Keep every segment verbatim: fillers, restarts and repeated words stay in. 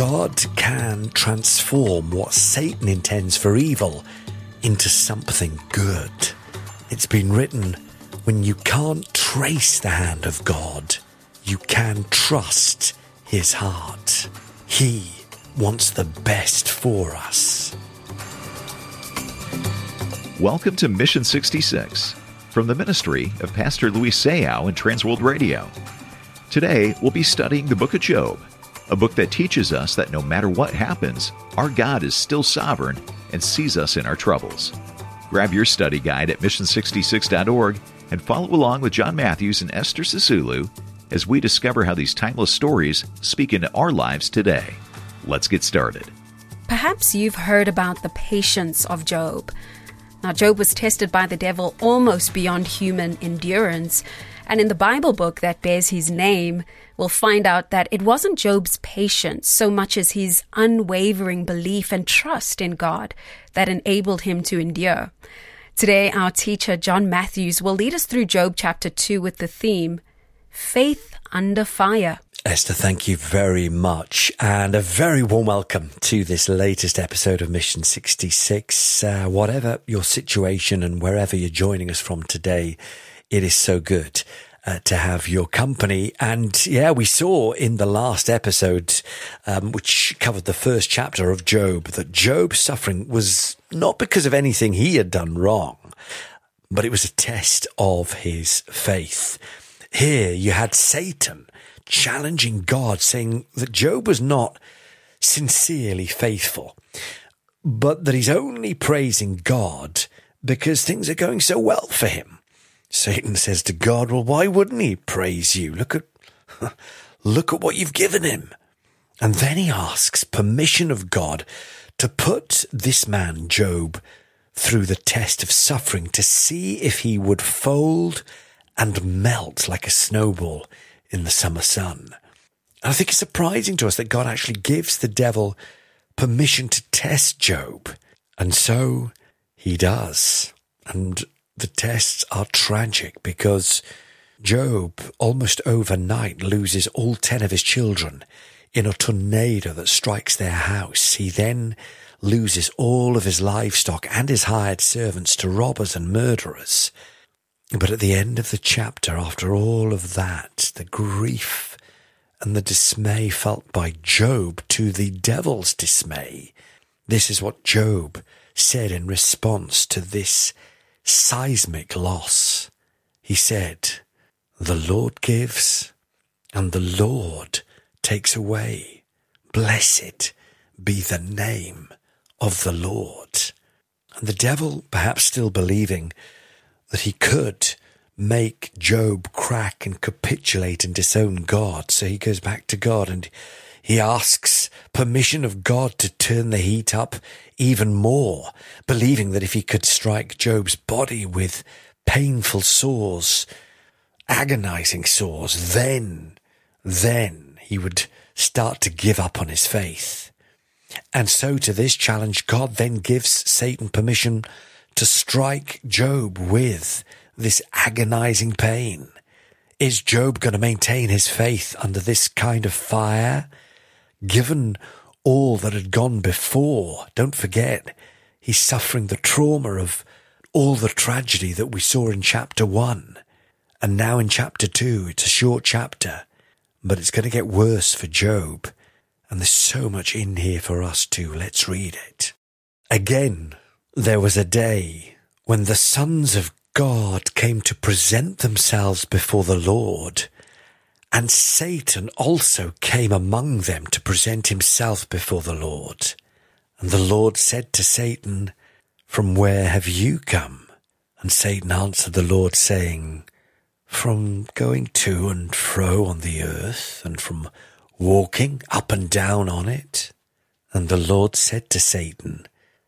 God can transform what Satan intends for evil into something good. It's been written, when you can't trace the hand of God, you can trust his heart. He wants the best for us. Welcome to Mission sixty-six from the ministry of Pastor Luis Sayao and Transworld Radio. Today, we'll be studying the book of Job, a book that teaches us that no matter what happens, our God is still sovereign and sees us in our troubles. Grab your study guide at mission sixty-six dot org and follow along with John Matthews and Esther Sisulu as we discover how these timeless stories speak into our lives today. Let's get started. Perhaps you've heard about the patience of Job. Now, Job was tested by the devil almost beyond human endurance. And in the Bible book that bears his name, we'll find out that it wasn't Job's patience so much as his unwavering belief and trust in God that enabled him to endure. Today, our teacher, John Matthews, will lead us through Job chapter two with the theme, Faith Under Fire. Esther, thank you very much, and a very warm welcome to this latest episode of Mission sixty-six. Uh, whatever your situation and wherever you're joining us from today, it is so good uh, to have your company. And yeah, we saw in the last episode, um, which covered the first chapter of Job, that Job's suffering was not because of anything he had done wrong, but it was a test of his faith. Here you had Satan challenging God, saying that Job was not sincerely faithful, but that he's only praising God because things are going so well for him. Satan says to God, well, why wouldn't he praise you? Look at, look at what you've given him. And then he asks permission of God to put this man, Job, through the test of suffering to see if he would fold and melt like a snowball in the summer sun. And I think it's surprising to us that God actually gives the devil permission to test Job. And so he does. And the tests are tragic because Job almost overnight loses all ten of his children in a tornado that strikes their house. He then loses all of his livestock and his hired servants to robbers and murderers. But at the end of the chapter, after all of that, the grief and the dismay felt by Job to the devil's dismay, this is what Job said in response to this seismic loss. He said, the Lord gives and the Lord takes away. Blessed be the name of the Lord. And the devil, perhaps still believing that he could make Job crack and capitulate and disown God, so he goes back to God and he asks permission of God to turn the heat up even more, believing that if he could strike Job's body with painful sores, agonizing sores, then, then he would start to give up on his faith. And so to this challenge, God then gives Satan permission to strike Job with this agonizing pain. Is Job going to maintain his faith under this kind of fire? Given all that had gone before, don't forget, he's suffering the trauma of all the tragedy that we saw in chapter one. And now in chapter two, it's a short chapter, but it's going to get worse for Job. And there's so much in here for us too. Let's read it. Again, there was a day when the sons of God came to present themselves before the Lord, and Satan also came among them to present himself before the Lord. And the Lord said to Satan, from where have you come? And Satan answered the Lord, saying, from going to and fro on the earth, and from walking up and down on it. And the Lord said to Satan,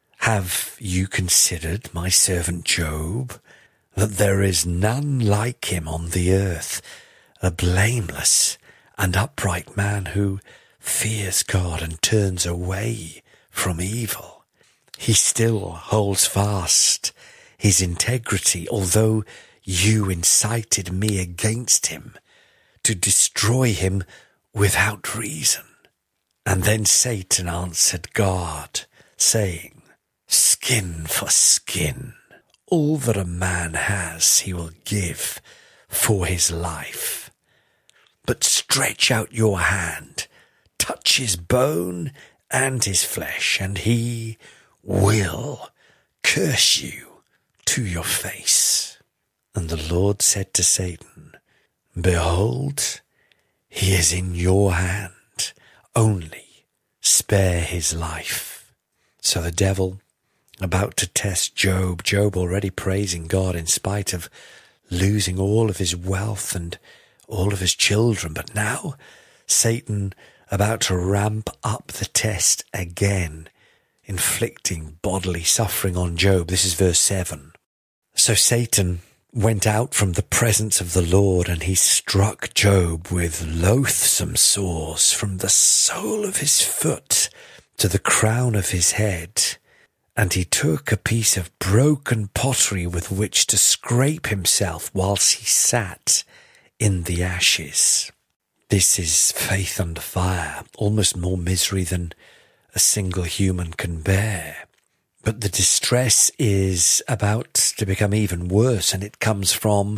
have you considered my servant Job, that there is none like him on the earth, a blameless and upright man who fears God and turns away from evil? He still holds fast his integrity, although you incited me against him to destroy him without reason. And then Satan answered God, saying, Skin for skin, all that a man has he will give for his life. But stretch out your hand, touch his bone and his flesh, and he will curse you to your face. And the Lord said to Satan, Behold, he is in your hand, only spare his life. So the devil, about to test Job, Job already praising God in spite of losing all of his wealth and all of his children, but now Satan about to ramp up the test again, inflicting bodily suffering on Job. This is verse seven. So Satan went out from the presence of the Lord, and he struck Job with loathsome sores from the sole of his foot to the crown of his head. And he took a piece of broken pottery with which to scrape himself whilst he sat in the ashes. This is faith under fire, almost more misery than a single human can bear. But the distress is about to become even worse, and it comes from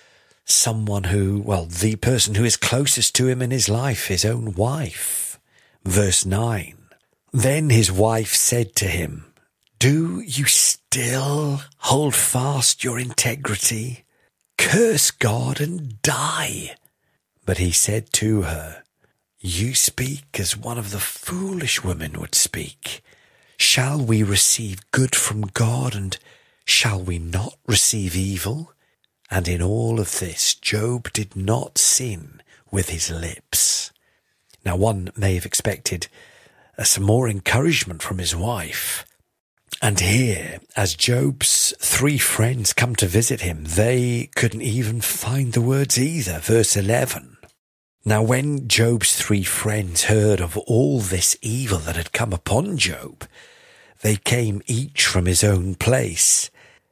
someone who, well, the person who is closest to him in his life, his own wife. Verse nine. Then his wife said to him, Do you still hold fast your integrity? Curse God and die. But he said to her, You speak as one of the foolish women would speak. Shall we receive good from God, and shall we not receive evil? And in all of this, Job did not sin with his lips. Now, one may have expected uh, some more encouragement from his wife. And here, as Job's three friends come to visit him, they couldn't even find the words either. Verse eleven. Now, when Job's three friends heard of all this evil that had come upon Job, they came each from his own place.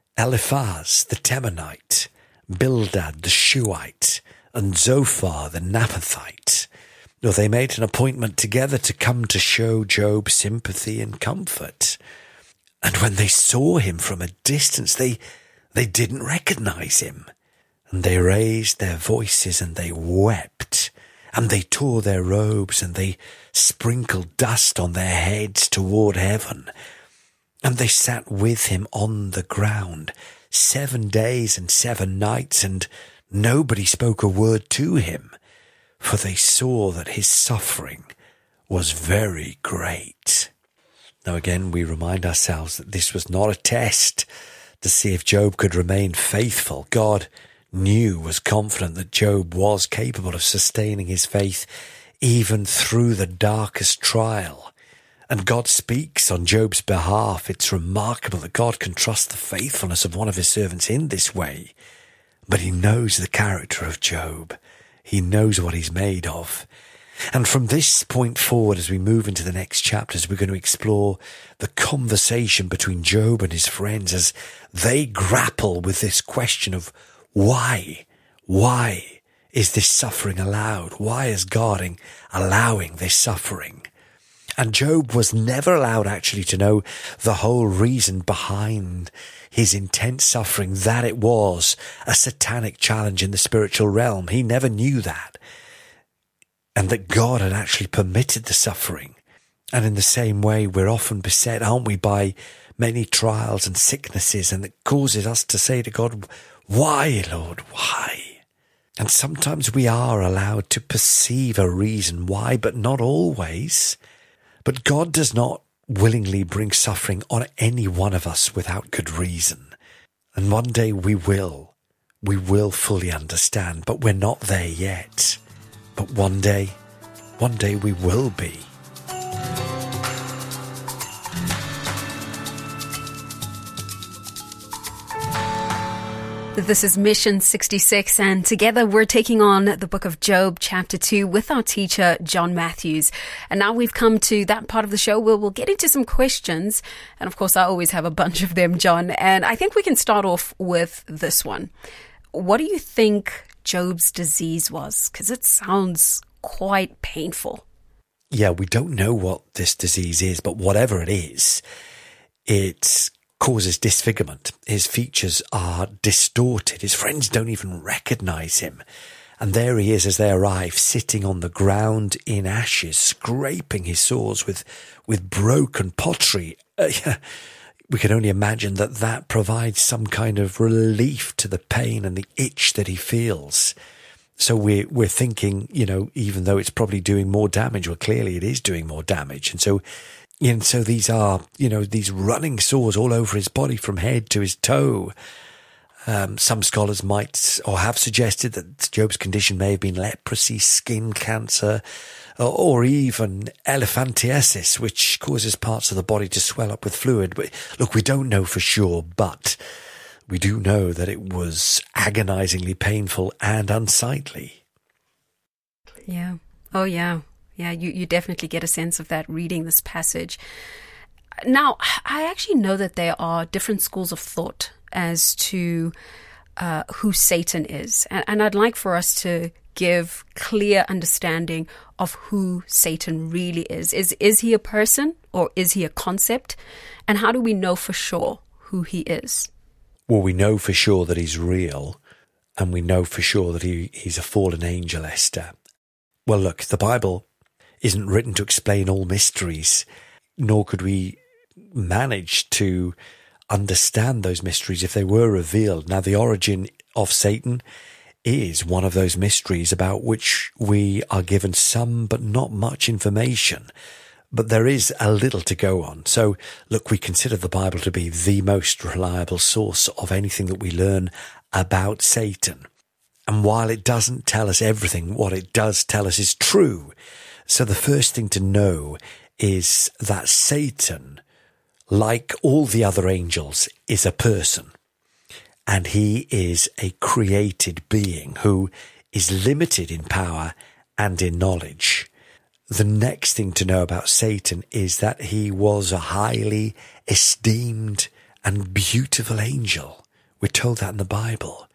Eliphaz the Temanite, Bildad the Shuhite, and Zophar the Naamathite. Now, they made an appointment together to come to show Job sympathy and comfort. And when they saw him from a distance, they, they didn't recognize him. And they raised their voices and they wept. And they tore their robes and they sprinkled dust on their heads toward heaven. And they sat with him on the ground seven days and seven nights, and nobody spoke a word to him, for they saw that his suffering was very great. Now again, we remind ourselves that this was not a test to see if Job could remain faithful. God knew, was confident that Job was capable of sustaining his faith even through the darkest trial. And God speaks on Job's behalf. It's remarkable that God can trust the faithfulness of one of his servants in this way. But he knows the character of Job. He knows what he's made of. And from this point forward, as we move into the next chapters, we're going to explore the conversation between Job and his friends as they grapple with this question of why, why is this suffering allowed? Why is God allowing this suffering? And Job was never allowed actually to know the whole reason behind his intense suffering, that it was a satanic challenge in the spiritual realm. He never knew that. And that God had actually permitted the suffering. And in the same way, we're often beset, aren't we, by many trials and sicknesses, and it causes us to say to God, why, Lord, why? And sometimes we are allowed to perceive a reason why, but not always. But God does not willingly bring suffering on any one of us without good reason. And one day we will. We will fully understand, but we're not there yet. But one day, one day we will be. This is Mission sixty-six, and together we're taking on the book of Job, chapter two, with our teacher, John Matthews. And now we've come to that part of the show where we'll get into some questions. And of course, I always have a bunch of them, John. And I think we can start off with this one. What do you think Job's disease was? Because it sounds quite painful. yeah, we don't know what this disease is, but whatever it is, it causes disfigurement. His features are distorted. His friends don't even recognize him. And there he is as they arrive, sitting on the ground in ashes, scraping his sores with, with broken pottery. Uh, yeah, we can only imagine that that provides some kind of relief to the pain and the itch that he feels. So we're, we're thinking, you know, even though it's probably doing more damage, well, clearly it is doing more damage. And so, and so these are, you know, these running sores all over his body from head to his toe. Um, some scholars might or have suggested that Job's condition may have been leprosy, skin cancer, or, or even elephantiasis, which causes parts of the body to swell up with fluid. But look, we don't know for sure, but we do know that it was agonizingly painful and unsightly. Yeah. Oh, yeah. Yeah, you, you definitely get a sense of that reading this passage. Now, I actually know that there are different schools of thought as to uh, who Satan is. And, and I'd like for us to give clear understanding of who Satan really is. Is is he a person or is he a concept? And how do we know for sure who he is? Well, we know for sure that he's real, and we know for sure that he, he's a fallen angel, Esther. Well, look, the Bible isn't written to explain all mysteries, nor could we manage to understand those mysteries if they were revealed. Now, the origin of Satan is one of those mysteries about which we are given some but not much information. But there is a little to go on. So, look, we consider the Bible to be the most reliable source of anything that we learn about Satan. And while it doesn't tell us everything, what it does tell us is true. So the first thing to know is that Satan, like all the other angels, is a person. And he is a created being who is limited in power and in knowledge. The next thing to know about Satan is that he was a highly esteemed and beautiful angel. We're told that in the Bible.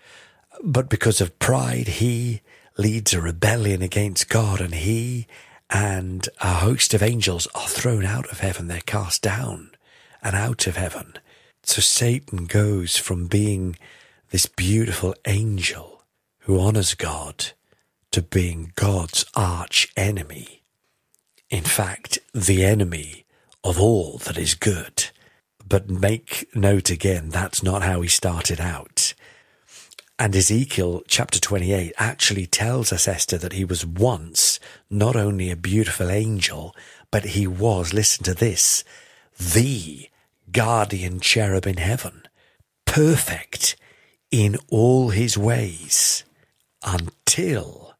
But because of pride, he leads a rebellion against God, and he and a host of angels are thrown out of heaven. They're cast down and out of heaven. So Satan goes from being this beautiful angel who honors God to being God's arch enemy. In fact, the enemy of all that is good. But make note again, that's not how he started out. And Ezekiel chapter twenty-eight actually tells us, Esther, that he was once not only a beautiful angel, but he was, listen to this, the guardian cherub in heaven, perfect in all his ways, until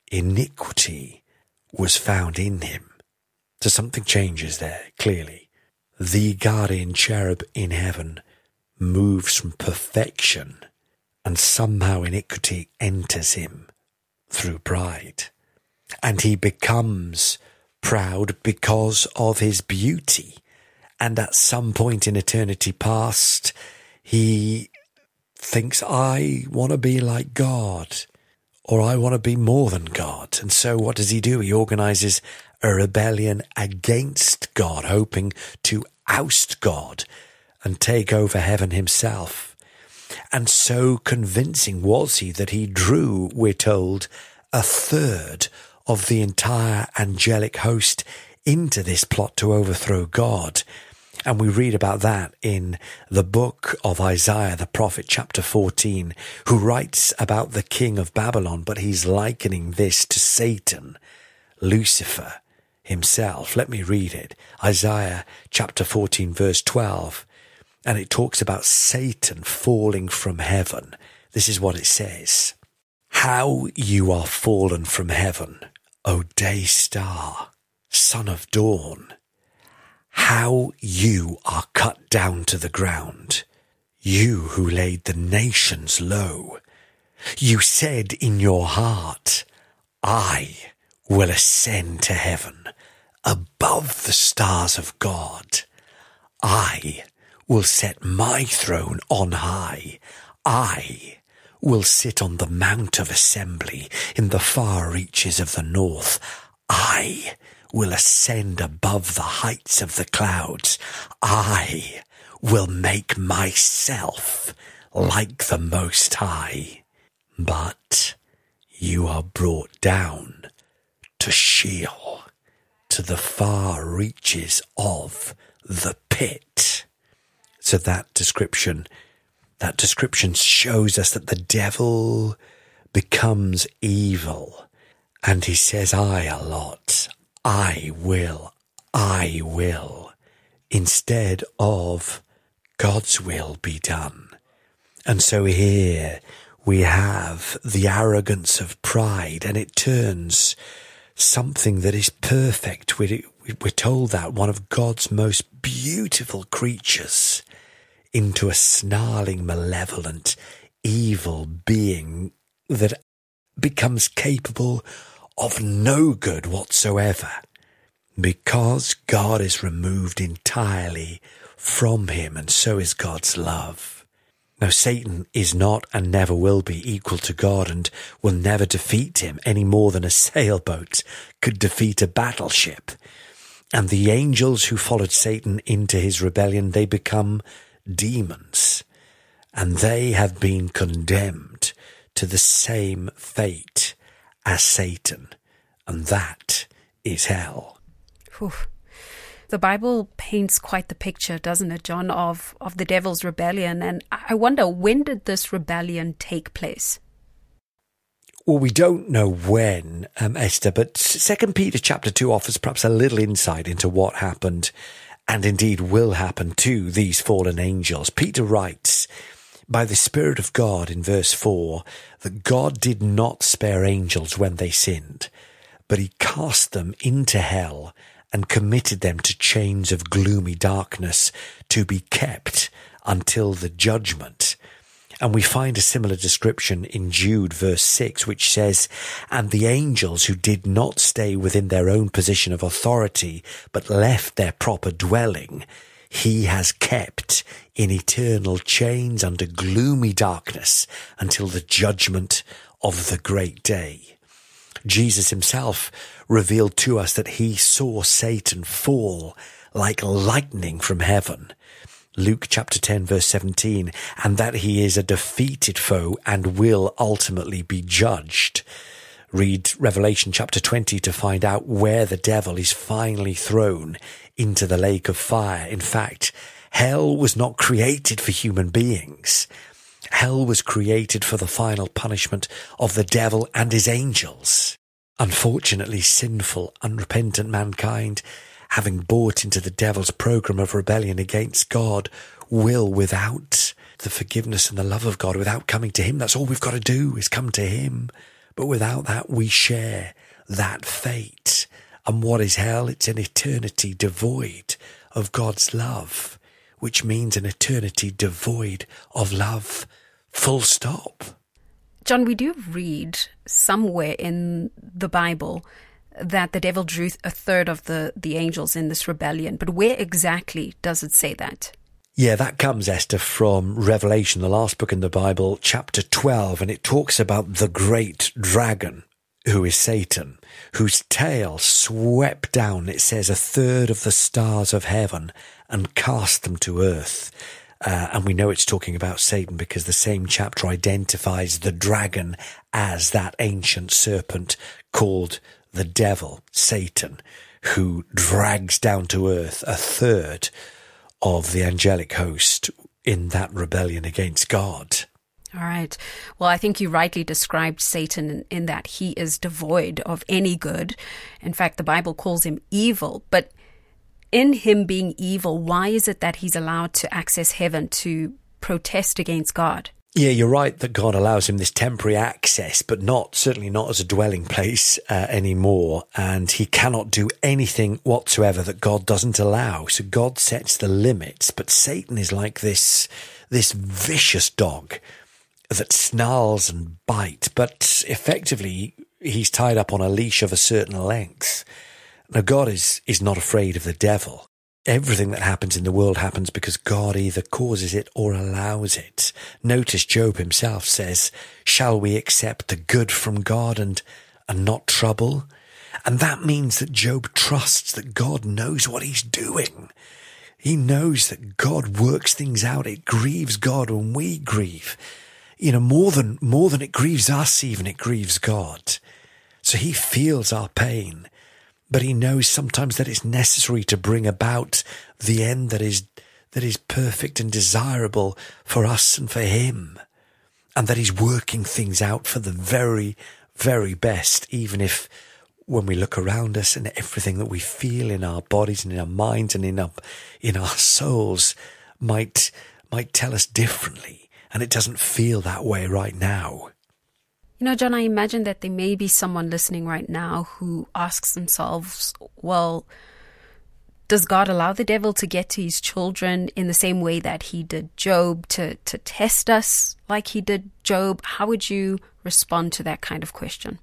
iniquity was found in him. So something changes there, clearly. The guardian cherub in heaven moves from perfection, and somehow iniquity enters him through pride. And he becomes proud because of his beauty. And at some point in eternity past, he thinks, I want to be like God, or I want to be more than God. And so what does he do? He organizes a rebellion against God, hoping to oust God and take over heaven himself. And so convincing was he that he drew, we're told, a third of the entire angelic host into this plot to overthrow God. And we read about that in the book of Isaiah, the prophet, chapter fourteen, who writes about the king of Babylon, but he's likening this to Satan, Lucifer himself. Let me read it. Isaiah chapter fourteen, verse twelve. And it talks about Satan falling from heaven. This is what it says. How you are fallen from heaven, O day star, son of dawn. How you are cut down to the ground, you who laid the nations low. You said in your heart, I will ascend to heaven, above the stars of God. I will set my throne on high. I will sit on the mount of assembly in the far reaches of the north. I will ascend above the heights of the clouds. I will make myself like the Most High. But you are brought down to Sheol, to the far reaches of the pit. So that description, that description shows us that the devil becomes evil. And he says, I a lot. I will, I will, instead of God's will be done. And so here we have the arrogance of pride, and it turns something that is perfect. We're, we're told that one of God's most beautiful creatures into a snarling, malevolent, evil being that becomes capable of no good whatsoever, because God is removed entirely from him, and so is God's love. Now, Satan is not and never will be equal to God, and will never defeat him any more than a sailboat could defeat a battleship. And the angels who followed Satan into his rebellion, they become demons, and they have been condemned to the same fate as Satan, and that is hell. Whew. The Bible paints quite the picture, doesn't it, John, of, of the devil's rebellion. And I wonder, when did this rebellion take place? Well, we don't know when, um, Esther, but Second Peter chapter two offers perhaps a little insight into what happened and indeed will happen to these fallen angels. Peter writes, by the Spirit of God, in verse four, that God did not spare angels when they sinned, but he cast them into hell and committed them to chains of gloomy darkness to be kept until the judgment. And we find a similar description in Jude verse six, which says, and the angels who did not stay within their own position of authority, but left their proper dwelling, he has kept in eternal chains under gloomy darkness until the judgment of the great day. Jesus himself revealed to us that he saw Satan fall like lightning from heaven. Luke chapter ten verse seventeen, and that he is a defeated foe and will ultimately be judged. Read Revelation chapter twenty to find out where the devil is finally thrown into the lake of fire. In fact, hell was not created for human beings. Hell was created for the final punishment of the devil and his angels. Unfortunately, sinful, unrepentant mankind, having bought into the devil's program of rebellion against God, will, without the forgiveness and the love of God, without coming to him, that's all we've got to do is come to him. But without that, we share that fate. And what is hell? It's an eternity devoid of God's love, which means an eternity devoid of love, full stop. John, we do read somewhere in the Bible that the devil drew a third of the, the angels in this rebellion. But where exactly does it say that? Yeah, that comes, Esther, from Revelation, the last book in the Bible, chapter twelve, and it talks about the great dragon, who is Satan, whose tail swept down, it says, a third of the stars of heaven and cast them to earth. Uh, and we know it's talking about Satan because the same chapter identifies the dragon as that ancient serpent called the devil, Satan, who drags down to earth a third of the angelic host in that rebellion against God. All right. Well, I think you rightly described Satan in, in that he is devoid of any good. In fact, the Bible calls him evil. But in him being evil, why is it that he's allowed to access heaven to protest against God? Yeah, you're right that God allows him this temporary access, but not, certainly not as a dwelling place uh, anymore. And he cannot do anything whatsoever that God doesn't allow. So God sets the limits, but Satan is like this, this vicious dog that snarls and bites, but effectively he's tied up on a leash of a certain length. Now, God is, is not afraid of the devil. Everything that happens in the world happens because God either causes it or allows it. Notice Job himself says, shall we accept the good from God and, and not trouble? And that means that Job trusts that God knows what he's doing. He knows that God works things out. It grieves God when we grieve. You know, more than, more than it grieves us, even it grieves God. So he feels our pain, but he knows sometimes that it's necessary to bring about the end that is, that is perfect and desirable for us and for him. And that he's working things out for the very, very best, even if when we look around us and everything that we feel in our bodies and in our minds and in our, in our souls might, might tell us differently. And it doesn't feel that way right now. You know, John, I imagine that there may be someone listening right now who asks themselves, well, does God allow the devil to get to his children in the same way that he did Job, to, to test us like he did Job? How would you respond to that kind of question?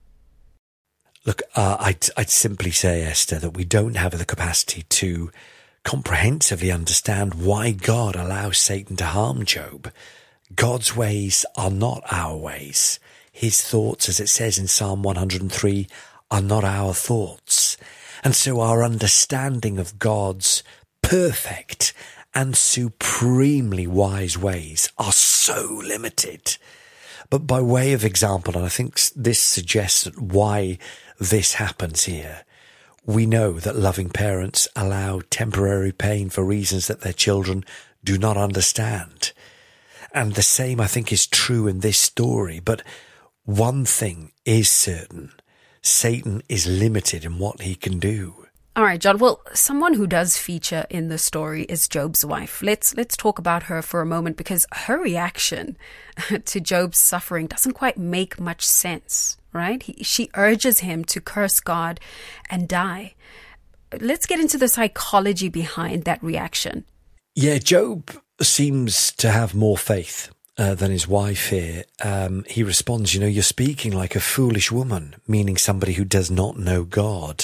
Look, uh, I'd, I'd simply say, Esther, that we don't have the capacity to comprehensively understand why God allows Satan to harm Job. God's ways are not our ways. His thoughts, as it says in Psalm one hundred three, are not our thoughts. And so our understanding of God's perfect and supremely wise ways are so limited. But by way of example, and I think this suggests why this happens here, we know that loving parents allow temporary pain for reasons that their children do not understand. And the same, I think, is true in this story. But one thing is certain. Satan is limited in what he can do. All right, John. Well, someone who does feature in the story is Job's wife. Let's let's talk about her for a moment, because her reaction to Job's suffering doesn't quite make much sense, right? He, she urges him to curse God and die. Let's get into the psychology behind that reaction. Yeah, Job seems to have more faith uh, than his wife here. Um, he responds, you know, you're speaking like a foolish woman, meaning somebody who does not know God.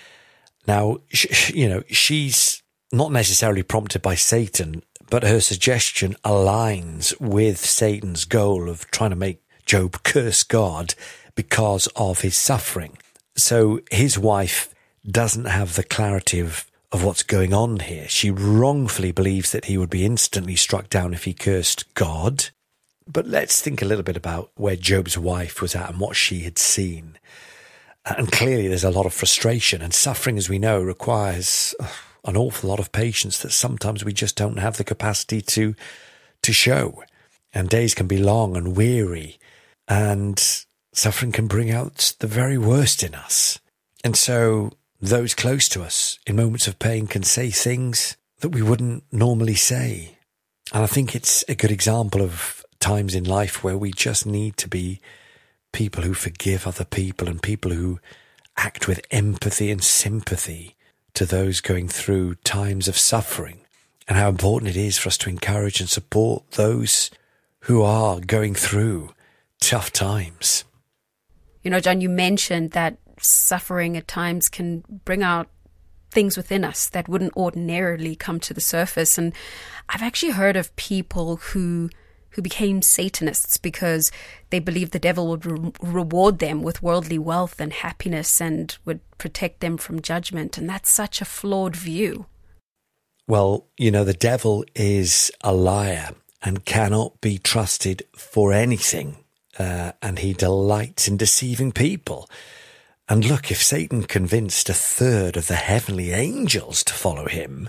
Now, sh- you know, she's not necessarily prompted by Satan, but her suggestion aligns with Satan's goal of trying to make Job curse God because of his suffering. So his wife doesn't have the clarity of, of what's going on here. She wrongfully believes that he would be instantly struck down if he cursed God. But let's think a little bit about where Job's wife was at and what she had seen. And clearly there's a lot of frustration, and suffering, as we know, requires an awful lot of patience that sometimes we just don't have the capacity to to show. And days can be long and weary, and suffering can bring out the very worst in us. And so those close to us in moments of pain can say things that we wouldn't normally say. And I think it's a good example of times in life where we just need to be people who forgive other people and people who act with empathy and sympathy to those going through times of suffering, and how important it is for us to encourage and support those who are going through tough times. You know, John, you mentioned that suffering at times can bring out things within us that wouldn't ordinarily come to the surface. And I've actually heard of people who who became Satanists because they believed the devil would re- reward them with worldly wealth and happiness and would protect them from judgment. And that's such a flawed view. Well, you know, the devil is a liar and cannot be trusted for anything. Uh, and he delights in deceiving people. And look, if Satan convinced a third of the heavenly angels to follow him,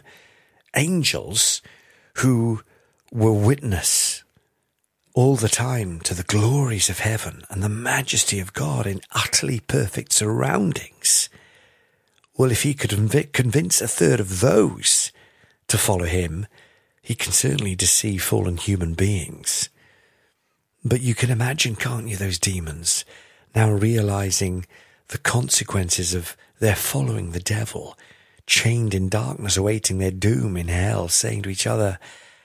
angels who were witness all the time to the glories of heaven and the majesty of God in utterly perfect surroundings. Well, if he could conv- convince a third of those to follow him, he can certainly deceive fallen human beings. But you can imagine, can't you, those demons now realizing the consequences of their following the devil, chained in darkness, awaiting their doom in hell, saying to each other,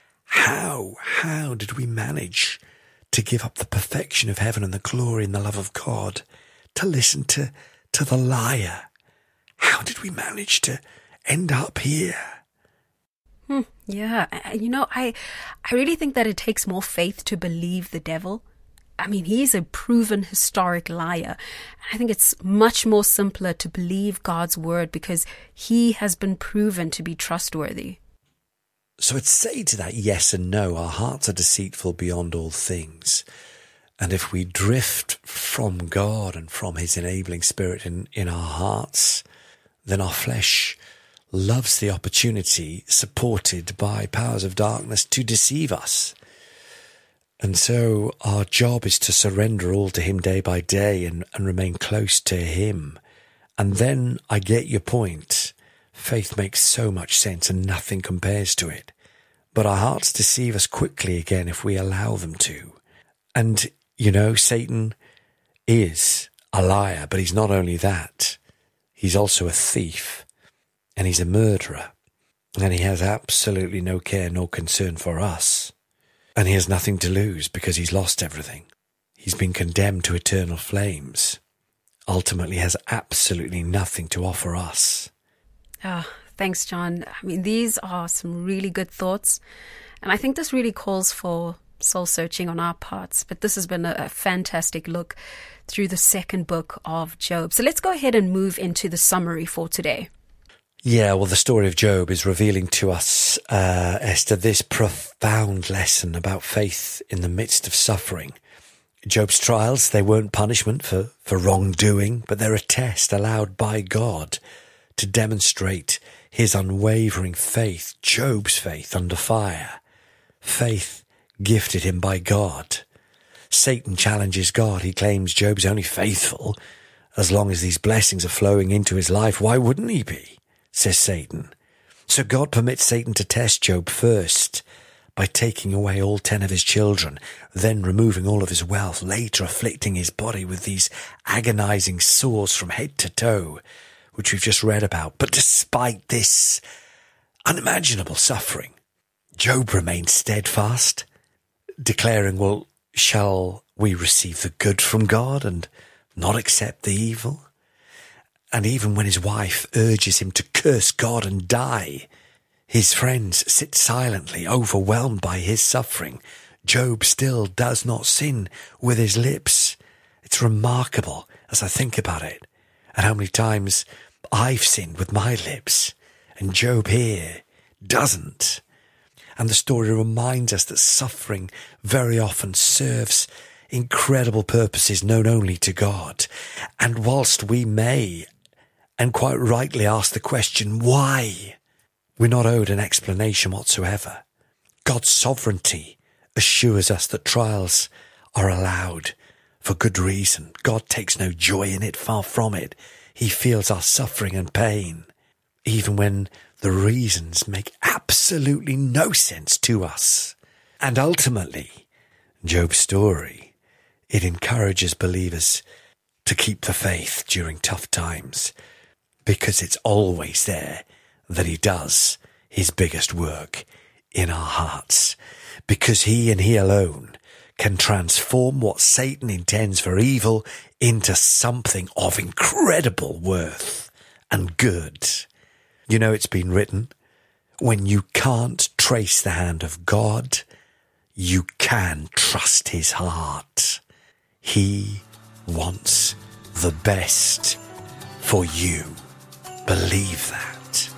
How, how did we manage to give up the perfection of heaven and the glory and the love of God to listen to, to the liar? How did we manage to end up here? Hmm, yeah, you know, I, I really think that it takes more faith to believe the devil I mean, he's a proven historic liar. I think it's much more simpler to believe God's word because he has been proven to be trustworthy. So I'd say to that yes and no. Our hearts are deceitful beyond all things. And if we drift from God and from his enabling spirit in, in our hearts, then our flesh loves the opportunity, supported by powers of darkness, to deceive us. And so our job is to surrender all to him day by day and, and remain close to him. And then I get your point. Faith makes so much sense and nothing compares to it. But our hearts deceive us quickly again if we allow them to. And, you know, Satan is a liar, but he's not only that. He's also a thief and he's a murderer. And he has absolutely no care nor concern for us. And he has nothing to lose because he's lost everything. He's been condemned to eternal flames. Ultimately has absolutely nothing to offer us. Ah, oh, thanks, John. I mean, these are some really good thoughts. And I think this really calls for soul searching on our parts. But this has been a, a fantastic look through the second book of Job. So let's go ahead and move into the summary for today. Yeah, well, the story of Job is revealing to us, uh, Esther, this profound lesson about faith in the midst of suffering. Job's trials, they weren't punishment for, for wrongdoing, but they're a test allowed by God to demonstrate his unwavering faith, Job's faith under fire. Faith gifted him by God. Satan challenges God. He claims Job's only faithful as long as these blessings are flowing into his life. Why wouldn't he be? Says Satan. So God permits Satan to test Job first by taking away all ten of his children, then removing all of his wealth, later afflicting his body with these agonizing sores from head to toe, which we've just read about. But despite this unimaginable suffering, Job remained steadfast, declaring, well, shall we receive the good from God and not accept the evil? And even when his wife urges him to curse God and die, his friends sit silently, overwhelmed by his suffering. Job still does not sin with his lips. It's remarkable as I think about it, and how many times I've sinned with my lips, and Job here doesn't. And the story reminds us that suffering very often serves incredible purposes known only to God. And whilst we may, and quite rightly, ask the question, why? We're not owed an explanation whatsoever. God's sovereignty assures us that trials are allowed for good reason. God takes no joy in it, far from it. He feels our suffering and pain, even when the reasons make absolutely no sense to us. And ultimately, Job's story, it encourages believers to keep the faith during tough times, because it's always there that he does his biggest work in our hearts, because he and he alone can transform what Satan intends for evil into something of incredible worth and good. You know, it's been written, when you can't trace the hand of God, you can trust his heart. He wants the best for you. Believe that.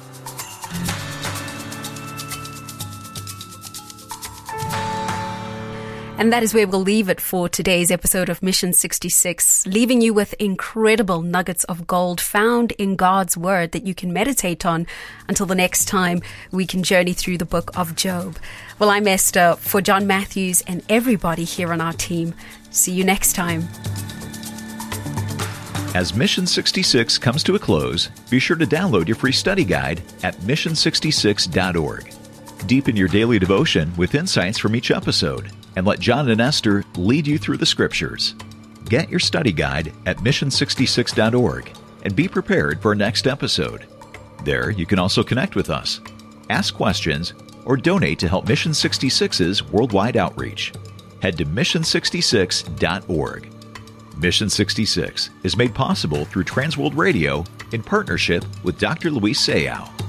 And that is where we'll leave it for today's episode of Mission sixty-six, leaving you with incredible nuggets of gold found in God's Word that you can meditate on until the next time we can journey through the book of Job. Well, I'm Esther, for John Matthews and everybody here on our team. See you next time. As Mission sixty-six comes to a close, be sure to download your free study guide at mission sixty-six dot org. Deepen your daily devotion with insights from each episode, and let John and Esther lead you through the Scriptures. Get your study guide at mission sixty-six dot org and be prepared for our next episode. There, you can also connect with us, ask questions, or donate to help Mission sixty-six's worldwide outreach. Head to mission sixty-six dot org. Mission sixty-six is made possible through Transworld Radio in partnership with Doctor Luis Sayao.